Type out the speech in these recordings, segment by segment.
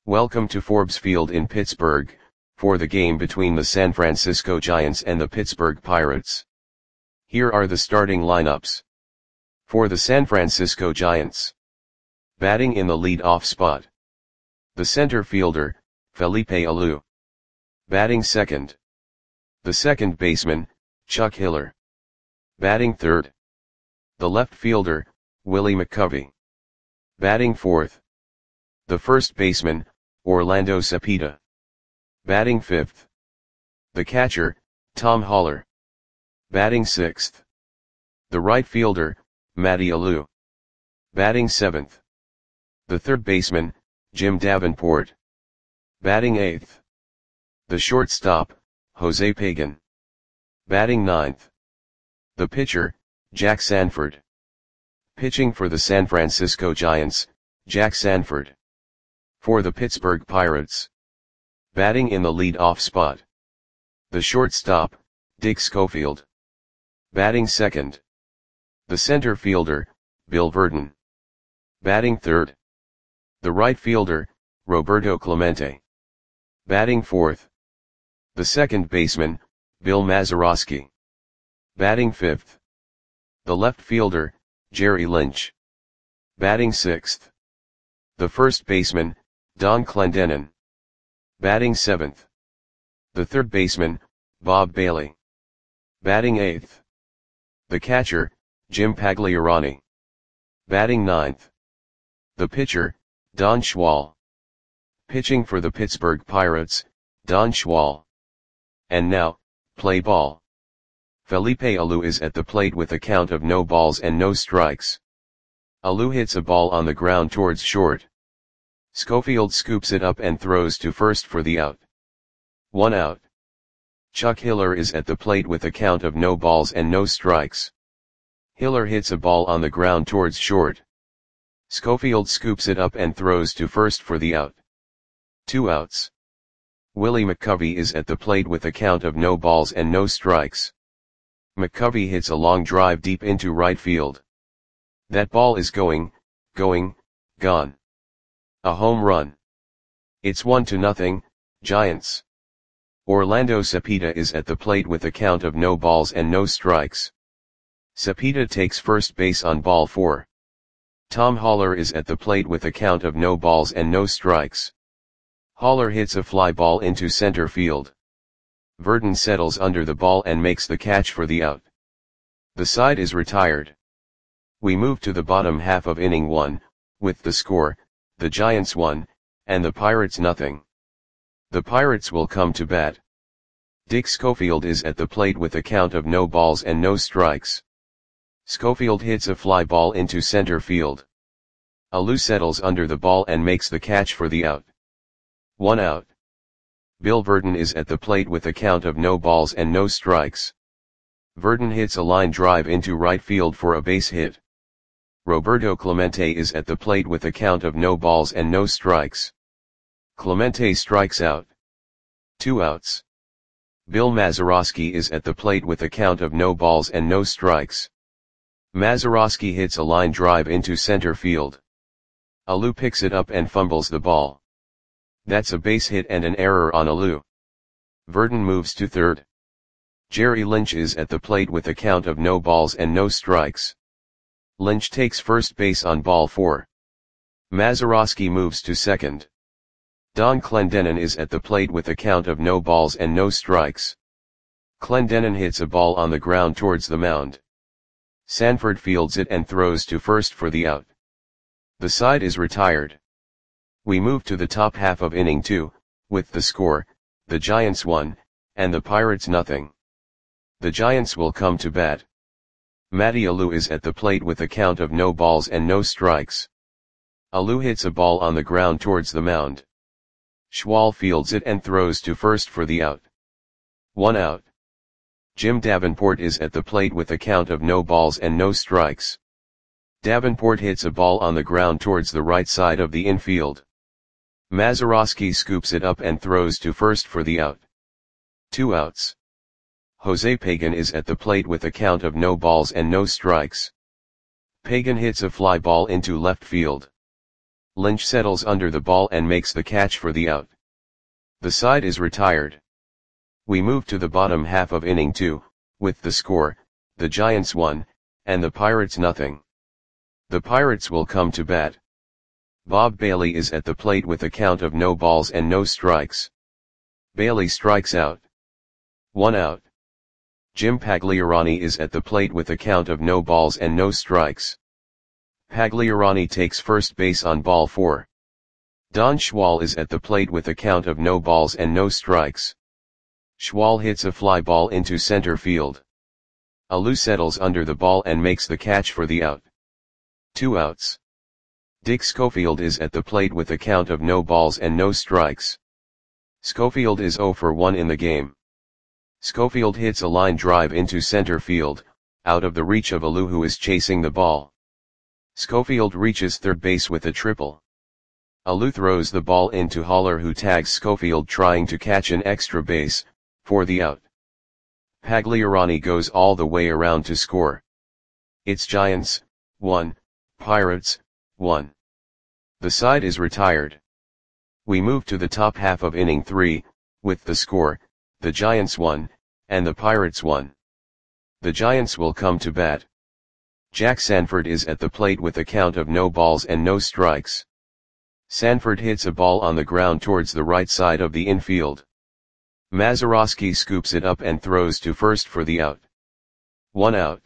Welcome to Forbes Field in Pittsburgh, for the game between the San Francisco Giants and the Pittsburgh Pirates. Here are the starting lineups. For the San Francisco Giants. Batting in the lead-off spot. The center fielder, Felipe Alou. Batting second. The second baseman, Chuck Hiller. Batting third. The left fielder, Willie McCovey. Batting fourth. The first baseman, Orlando Cepeda. Batting fifth. The catcher, Tom Haller. Batting sixth. The right fielder, Matty Alou. Batting seventh. The third baseman, Jim Davenport. Batting eighth. The shortstop, Jose Pagan. Batting ninth. The pitcher, Jack Sanford. Pitching for the San Francisco Giants, Jack Sanford. For the Pittsburgh Pirates. Batting in the lead-off spot. The shortstop, Dick Schofield. Batting second. The center fielder, Bill Virdon. Batting third. The right fielder, Roberto Clemente. Batting fourth. The second baseman, Bill Mazeroski. Batting fifth. The left fielder, Jerry Lynch. Batting sixth. The first baseman, Don Clendenon. Batting seventh. The third baseman, Bob Bailey. Batting eighth. The catcher, Jim Pagliarani. Batting ninth. The pitcher, Don Schwal. Pitching for the Pittsburgh Pirates, Don Schwal. And now, play ball. Felipe Alou is at the plate with a count of no balls and no strikes. Alou hits a ball on the ground towards short. Schofield scoops it up and throws to first for the out. 1 out. Chuck Hiller is at the plate with a count of no balls and no strikes. Hiller hits a ball on the ground towards short. Schofield scoops it up and throws to first for the out. 2 outs. Willie McCovey is at the plate with a count of no balls and no strikes. McCovey hits a long drive deep into right field. That ball is gone. A home run. It's 1-0, Giants. Orlando Cepeda is at the plate with a count of no balls and no strikes. Cepeda takes first base on ball 4. Tom Haller is at the plate with a count of no balls and no strikes. Haller hits a fly ball into center field. Virdon settles under the ball and makes the catch for the out. The side is retired. We move to the bottom half of inning 1, with the score, the Giants 1, and the Pirates 0. The Pirates will come to bat. Dick Schofield is at the plate with a count of no balls and no strikes. Schofield hits a fly ball into center field. Alou settles under the ball and makes the catch for the out. 1 out. Bill Virdon is at the plate with a count of no balls and no strikes. Virdon hits a line drive into right field for a base hit. Roberto Clemente is at the plate with a count of no balls and no strikes. Clemente strikes out. 2 outs. Bill Mazeroski is at the plate with a count of no balls and no strikes. Mazeroski hits a line drive into center field. Alou picks it up and fumbles the ball. That's a base hit and an error on Alou. Virdon moves to third. Jerry Lynch is at the plate with a count of no balls and no strikes. Lynch takes first base on ball 4. Mazeroski moves to second. Don Clendenon is at the plate with a count of no balls and no strikes. Clendenon hits a ball on the ground towards the mound. Sanford fields it and throws to first for the out. The side is retired. We move to the top half of inning 2, with the score, the Giants 1, and the Pirates 0. The Giants will come to bat. Matty Alou is at the plate with a count of no balls and no strikes. Alou hits a ball on the ground towards the mound. Schwal fields it and throws to first for the out. 1 out. Jim Davenport is at the plate with a count of no balls and no strikes. Davenport hits a ball on the ground towards the right side of the infield. Mazeroski scoops it up and throws to first for the out. 2 outs. Jose Pagan is at the plate with a count of no balls and no strikes. Pagan hits a fly ball into left field. Lynch settles under the ball and makes the catch for the out. The side is retired. We move to the bottom half of inning 2, with the score, the Giants 1, and the Pirates nothing. The Pirates will come to bat. Bob Bailey is at the plate with a count of no balls and no strikes. Bailey strikes out. 1 out. Jim Pagliarani is at the plate with a count of no balls and no strikes. Pagliarani takes first base on ball 4. Don Schwal is at the plate with a count of no balls and no strikes. Schwal hits a fly ball into center field. Alou settles under the ball and makes the catch for the out. 2 outs. Dick Schofield is at the plate with a count of no balls and no strikes. Schofield is 0 for 1 in the game. Schofield hits a line drive into center field, out of the reach of Alou, who is chasing the ball. Schofield reaches third base with a triple. Alou throws the ball into Haller, who tags Schofield trying to catch an extra base, for the out. Pagliarani goes all the way around to score. It's Giants 1, Pirates 1. The side is retired. We move to the top half of inning 3, with the score, the Giants 1, and the Pirates 1. The Giants will come to bat. Jack Sanford is at the plate with a count of no balls and no strikes. Sanford hits a ball on the ground towards the right side of the infield. Mazeroski scoops it up and throws to first for the out. 1 out.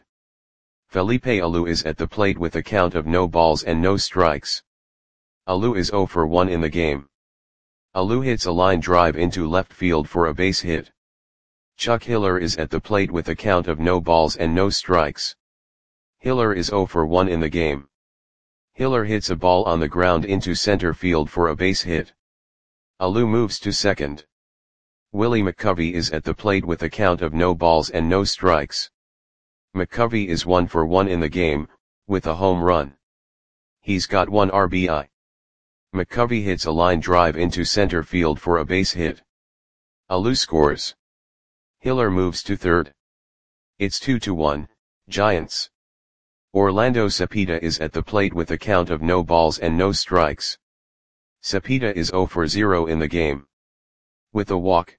Felipe Alou is at the plate with a count of no balls and no strikes. Alou is 0 for 1 in the game. Alou hits a line drive into left field for a base hit. Chuck Hiller is at the plate with a count of no balls and no strikes. Hiller is 0 for 1 in the game. Hiller hits a ball on the ground into center field for a base hit. Alou moves to second. Willie McCovey is at the plate with a count of no balls and no strikes. McCovey is 1 for 1 in the game, with a home run. He's got 1 RBI. McCovey hits a line drive into center field for a base hit. Alou scores. Hiller moves to third. It's 2-1, Giants. Orlando Cepeda is at the plate with a count of no balls and no strikes. Cepeda is 0 for 0 in the game. With a walk.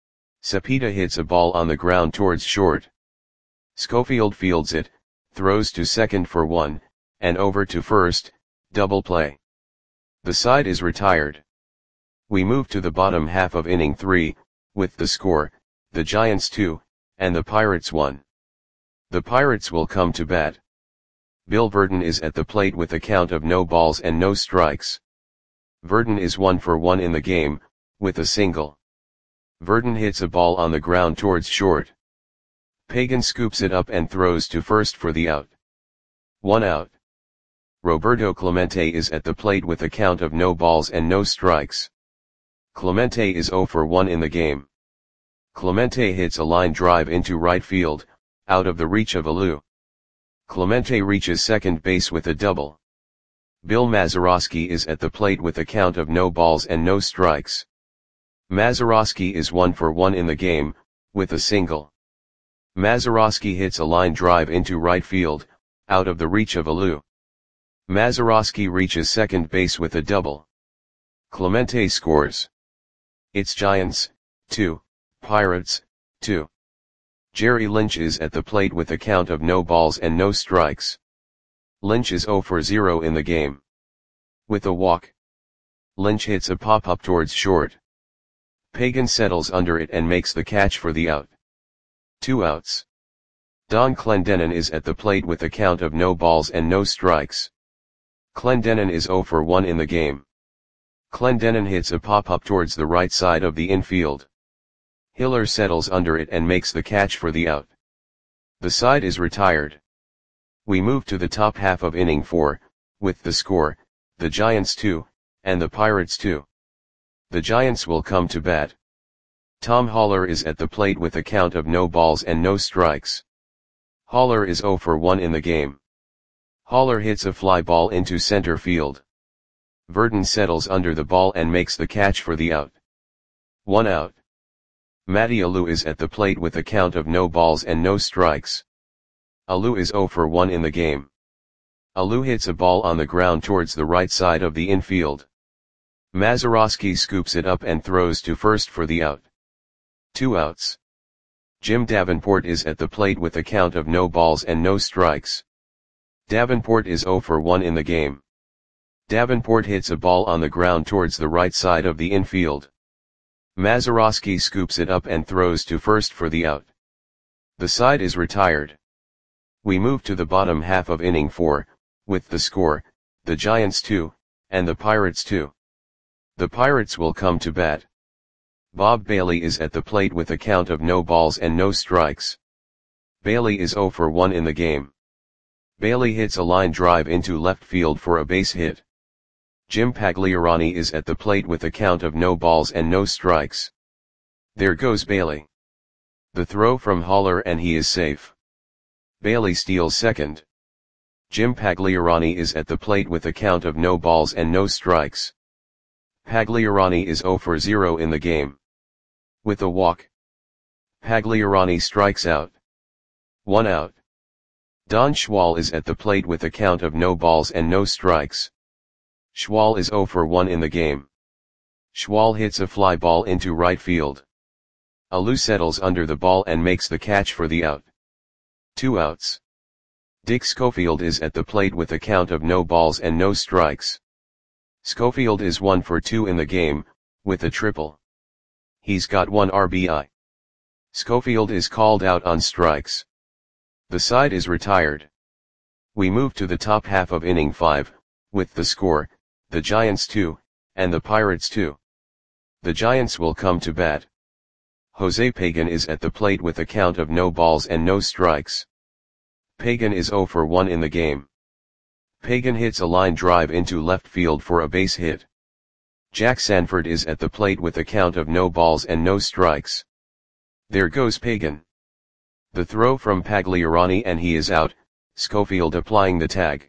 Cepeda hits a ball on the ground towards short. Schofield fields it, throws to second for 1, and over to first, double play. The side is retired. We move to the bottom half of inning 3, with the score, the Giants 2, and the Pirates 1. The Pirates will come to bat. Bill Verdon is at the plate with a count of no balls and no strikes. Verdon is 1 for 1 in the game, with a single. Verdon hits a ball on the ground towards short. Pagan scoops it up and throws to first for the out. 1 out. Roberto Clemente is at the plate with a count of no balls and no strikes. Clemente is 0 for 1 in the game. Clemente hits a line drive into right field, out of the reach of Alou. Clemente reaches second base with a double. Bill Mazeroski is at the plate with a count of no balls and no strikes. Mazeroski is 1 for 1 in the game, with a single. Mazeroski hits a line drive into right field, out of the reach of Alou. Mazeroski reaches second base with a double. Clemente scores. It's Giants 2, Pirates 2. Jerry Lynch is at the plate with a count of no balls and no strikes. Lynch is 0 for 0 in the game. With a walk. Lynch hits a pop-up towards short. Pagan settles under it and makes the catch for the out. 2 outs. Don Clendenon is at the plate with a count of no balls and no strikes. Clendenon is 0 for 1 in the game. Clendenon hits a pop-up towards the right side of the infield. Hiller settles under it and makes the catch for the out. The side is retired. We move to the top half of inning 4, with the score, the Giants 2, and the Pirates 2. The Giants will come to bat. Tom Haller is at the plate with a count of no balls and no strikes. Haller is 0 for 1 in the game. Haller hits a fly ball into center field. Verdon settles under the ball and makes the catch for the out. 1 out. Matty Alou is at the plate with a count of no balls and no strikes. Alou is 0 for 1 in the game. Alou hits a ball on the ground towards the right side of the infield. Mazeroski scoops it up and throws to first for the out. 2 outs. Jim Davenport is at the plate with a count of no balls and no strikes. Davenport is 0 for 1 in the game. Davenport hits a ball on the ground towards the right side of the infield. Mazeroski scoops it up and throws to first for the out. The side is retired. We move to the bottom half of inning 4, with the score, the Giants 2, and the Pirates 2. The Pirates will come to bat. Bob Bailey is at the plate with a count of no balls and no strikes. Bailey is 0 for 1 in the game. Bailey hits a line drive into left field for a base hit. Jim Pagliarani is at the plate with a count of no balls and no strikes. There goes Bailey. The throw from Haller and he is safe. Bailey steals second. Jim Pagliarani is at the plate with a count of no balls and no strikes. Pagliarani is 0 for 0 in the game. With a walk, Pagliarani strikes out. 1 out. Don Schwal is at the plate with a count of no balls and no strikes. Schwal is 0 for 1 in the game. Schwal hits a fly ball into right field. Alou settles under the ball and makes the catch for the out. 2 outs. Dick Schofield is at the plate with a count of no balls and no strikes. Schofield is 1 for 2 in the game, with a triple. He's got 1 RBI. Schofield is called out on strikes. The side is retired. We move to the top half of inning 5, with the score, the Giants 2, and the Pirates 2. The Giants will come to bat. Jose Pagan is at the plate with a count of no balls and no strikes. Pagan is 0 for 1 in the game. Pagan hits a line drive into left field for a base hit. Jack Sanford is at the plate with a count of no balls and no strikes. There goes Pagan. The throw from Pagliarani and he is out, Schofield applying the tag.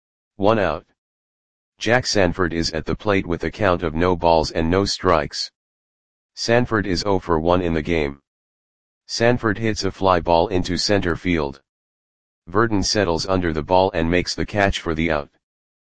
1 out. Jack Sanford is at the plate with a count of no balls and no strikes. Sanford is 0 for 1 in the game. Sanford hits a fly ball into center field. Verdon settles under the ball and makes the catch for the out.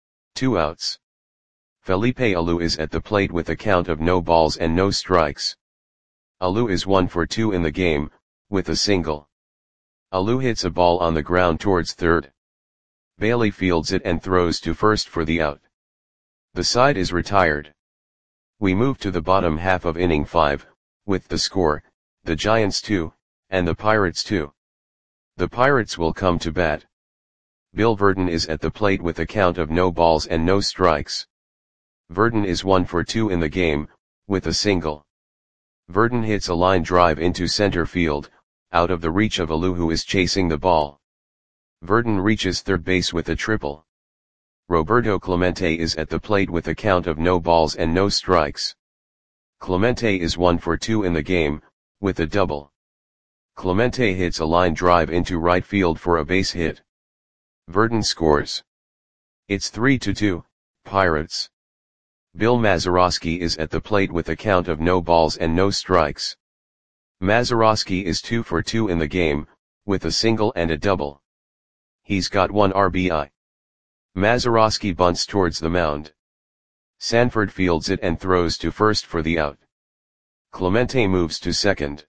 2 outs. Felipe Alou is at the plate with a count of no balls and no strikes. Alou is 1 for 2 in the game, with a single. Alou hits a ball on the ground towards third. Bailey fields it and throws to first for the out. The side is retired. We move to the bottom half of inning 5, with the score, the Giants 2, and the Pirates 2. The Pirates will come to bat. Bill Verdon is at the plate with a count of no balls and no strikes. Verdon is 1 for 2 in the game, with a single. Verdon hits a line drive into center field, out of the reach of Alou who is chasing the ball. Verdon reaches third base with a triple. Roberto Clemente is at the plate with a count of no balls and no strikes. Clemente is 1 for 2 in the game, with a double. Clemente hits a line drive into right field for a base hit. Verdon scores. It's 3-2, Pirates. Bill Mazeroski is at the plate with a count of no balls and no strikes. Mazeroski is 2 for 2 in the game, with a single and a double. He's got 1 RBI. Mazeroski bunts towards the mound. Sanford fields it and throws to first for the out. Clemente moves to second.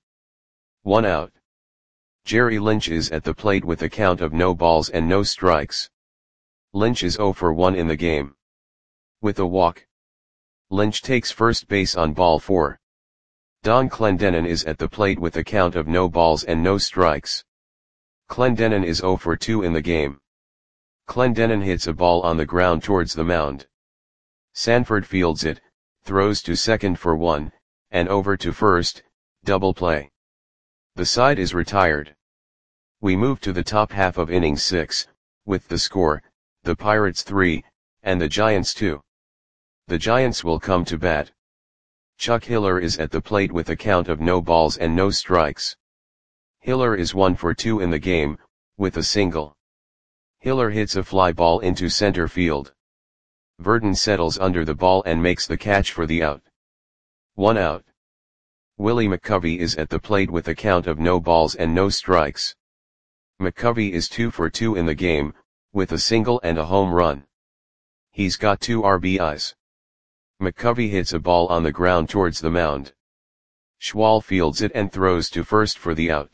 1 out. Jerry Lynch is at the plate with a count of no balls and no strikes. Lynch is 0 for 1 in the game. With a walk, Lynch takes first base on ball 4. Don Clendenon is at the plate with a count of no balls and no strikes. Clendenon is 0 for 2 in the game. Clendenon hits a ball on the ground towards the mound. Sanford fields it, throws to second for 1, and over to first, double play. The side is retired. We move to the top half of inning 6, with the score, the Pirates 3, and the Giants 2. The Giants will come to bat. Chuck Hiller is at the plate with a count of no balls and no strikes. Hiller is 1 for 2 in the game, with a single. Hiller hits a fly ball into center field. Verdon settles under the ball and makes the catch for the out. 1 out. Willie McCovey is at the plate with a count of no balls and no strikes. McCovey is 2 for 2 in the game, with a single and a home run. He's got 2 RBIs. McCovey hits a ball on the ground towards the mound. Schwal fields it and throws to first for the out.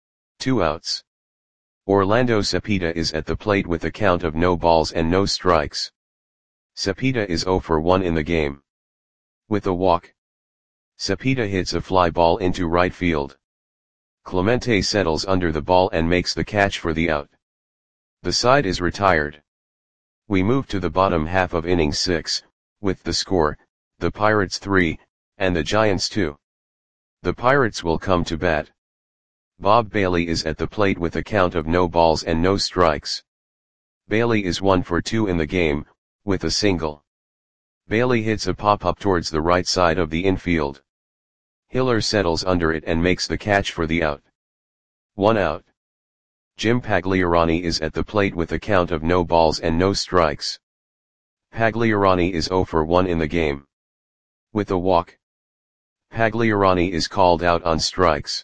2 outs. Orlando Cepeda is at the plate with a count of no balls and no strikes. Cepeda is 0 for 1 in the game. With a walk, Cepeda hits a fly ball into right field. Clemente settles under the ball and makes the catch for the out. The side is retired. We move to the bottom half of inning 6, with the score, the Pirates 3, and the Giants 2. The Pirates will come to bat. Bob Bailey is at the plate with a count of no balls and no strikes. Bailey is 1 for 2 in the game, with a single. Bailey hits a pop-up towards the right side of the infield. Hiller settles under it and makes the catch for the out. 1 out. Jim Pagliarani is at the plate with a count of no balls and no strikes. Pagliarani is 0 for 1 in the game. With a walk, Pagliarani is called out on strikes.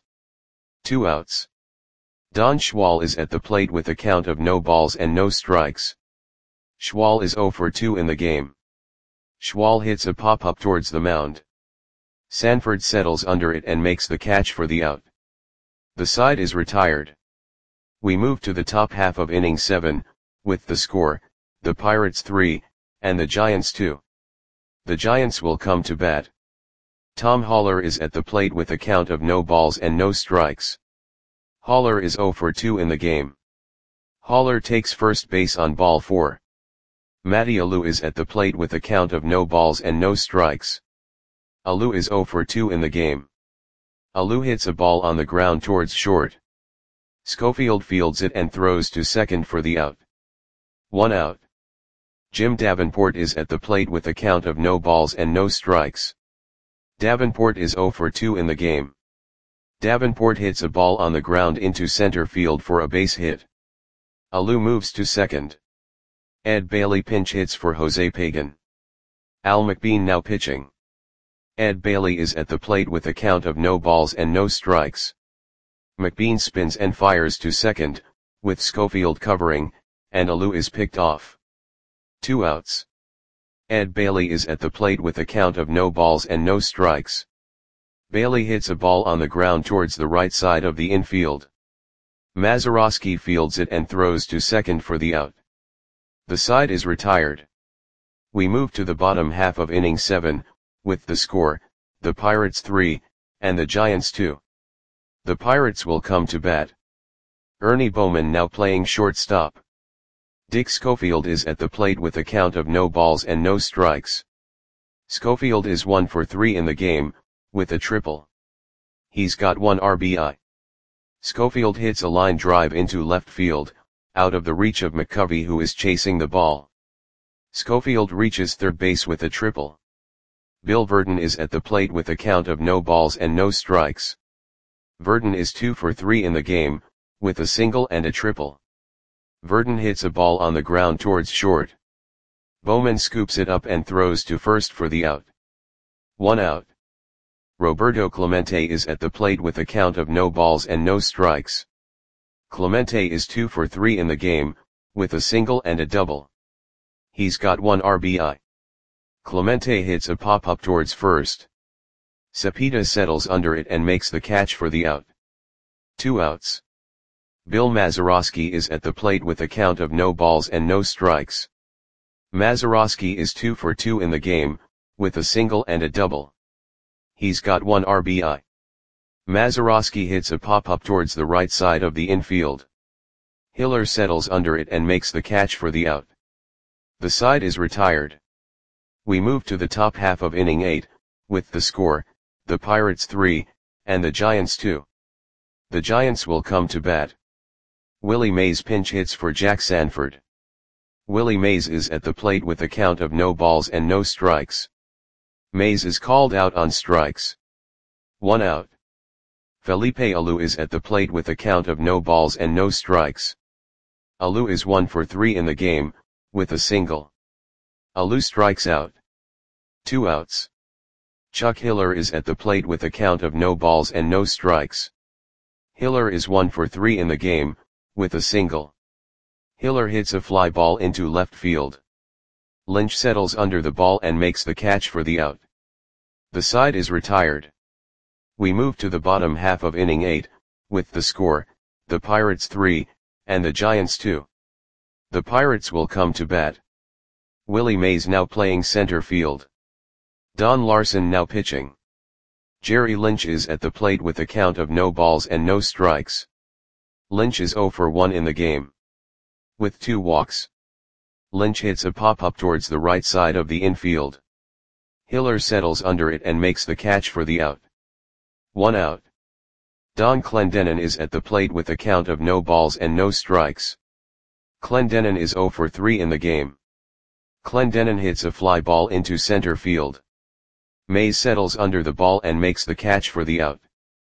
2 outs. Don Schwal is at the plate with a count of no balls and no strikes. Schwal is 0 for 2 in the game. Schwal hits a pop-up towards the mound. Sanford settles under it and makes the catch for the out. The side is retired. We move to the top half of inning 7, with the score, the Pirates 3, and the Giants 2. The Giants will come to bat. Tom Haller is at the plate with a count of no balls and no strikes. Haller is 0 for 2 in the game. Haller takes first base on ball 4. Matty Alou is at the plate with a count of no balls and no strikes. Alou is 0 for 2 in the game. Alou hits a ball on the ground towards short. Schofield fields it and throws to second for the out. 1 out. Jim Davenport is at the plate with a count of no balls and no strikes. Davenport is 0 for 2 in the game. Davenport hits a ball on the ground into center field for a base hit. Alou moves to second. Ed Bailey pinch hits for Jose Pagan. Al McBean now pitching. Ed Bailey is at the plate with a count of no balls and no strikes. McBean spins and fires to second, with Schofield covering, and Alou is picked off. 2 outs. Ed Bailey is at the plate with a count of no balls and no strikes. Bailey hits a ball on the ground towards the right side of the infield. Mazeroski fields it and throws to second for the out. The side is retired. We move to the bottom half of inning 7, with the score, the Pirates 3, and the Giants 2. The Pirates will come to bat. Ernie Bowman now playing shortstop. Dick Schofield is at the plate with a count of no balls and no strikes. Schofield is 1 for 3 in the game, with a triple. He's got 1 RBI. Schofield hits a line drive into left field, out of the reach of McCovey who is chasing the ball. Schofield reaches third base with a triple. Bill Verdon is at the plate with a count of no balls and no strikes. Verdon is 2 for 3 in the game, with a single and a triple. Verdon hits a ball on the ground towards short. Bowman scoops it up and throws to first for the out. 1 out. Roberto Clemente is at the plate with a count of no balls and no strikes. Clemente is 2 for 3 in the game, with a single and a double. He's got 1 RBI. Clemente hits a pop-up towards first. Cepeda settles under it and makes the catch for the out. 2 outs. Bill Mazeroski is at the plate with a count of no balls and no strikes. Mazeroski is 2 for 2 in the game, with a single and a double. He's got 1 RBI. Mazeroski hits a pop-up towards the right side of the infield. Hiller settles under it and makes the catch for the out. The side is retired. We move to the top half of inning 8, with the score, the Pirates 3, and the Giants 2. The Giants will come to bat. Willie Mays pinch hits for Jack Sanford. Willie Mays is at the plate with a count of no balls and no strikes. Mays is called out on strikes. 1 out. Felipe Alou is at the plate with a count of no balls and no strikes. Alou is 1 for 3 in the game, with a single. Alou strikes out. 2 outs. Chuck Hiller is at the plate with a count of no balls and no strikes. Hiller is 1 for 3 in the game, with a single. Hiller hits a fly ball into left field. Lynch settles under the ball and makes the catch for the out. The side is retired. We move to the bottom half of inning 8, with the score, the Pirates 3, and the Giants 2. The Pirates will come to bat. Willie Mays now playing center field. Don Larson now pitching. Jerry Lynch is at the plate with a count of no balls and no strikes. Lynch is 0 for 1 in the game. With 2 walks. Lynch hits a pop-up towards the right side of the infield. Hiller settles under it and makes the catch for the out. 1 out. Don Clendenon is at the plate with a count of no balls and no strikes. Clendenon is 0 for 3 in the game. Clendenon hits a fly ball into center field. Mays settles under the ball and makes the catch for the out.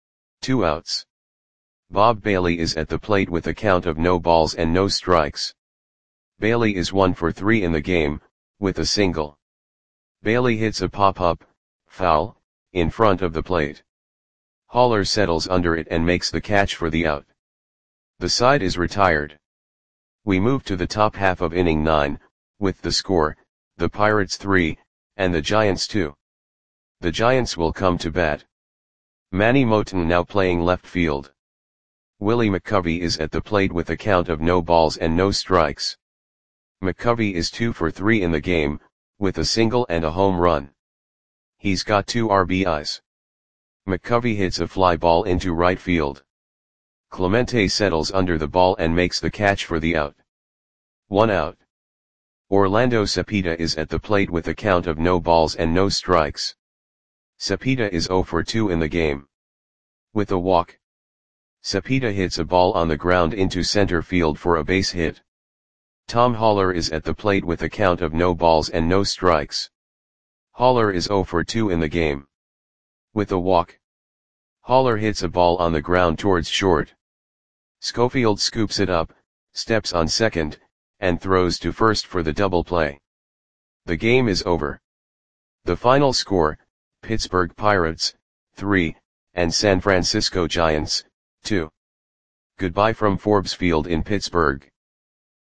2 outs. Bob Bailey is at the plate with a count of no balls and no strikes. Bailey is 1 for 3 in the game, with a single. Bailey hits a pop-up, foul, in front of the plate. Haller settles under it and makes the catch for the out. The side is retired. We move to the top half of inning 9, with the score, the Pirates 3, and the Giants 2. The Giants will come to bat. Manny Moten now playing left field. Willie McCovey is at the plate with a count of no balls and no strikes. McCovey is 2 for 3 in the game, with a single and a home run. He's got 2 RBIs. McCovey hits a fly ball into right field. Clemente settles under the ball and makes the catch for the out. 1 out. Orlando Cepeda is at the plate with a count of no balls and no strikes. Cepeda is 0 for 2 in the game. With a walk. Cepeda hits a ball on the ground into center field for a base hit. Tom Haller is at the plate with a count of no balls and no strikes. Haller is 0 for 2 in the game. With a walk. Haller hits a ball on the ground towards short. Schofield scoops it up, steps on second, and throws to first for the double play. The game is over. The final score, Pittsburgh Pirates, 3, and San Francisco Giants, 2. Goodbye from Forbes Field in Pittsburgh.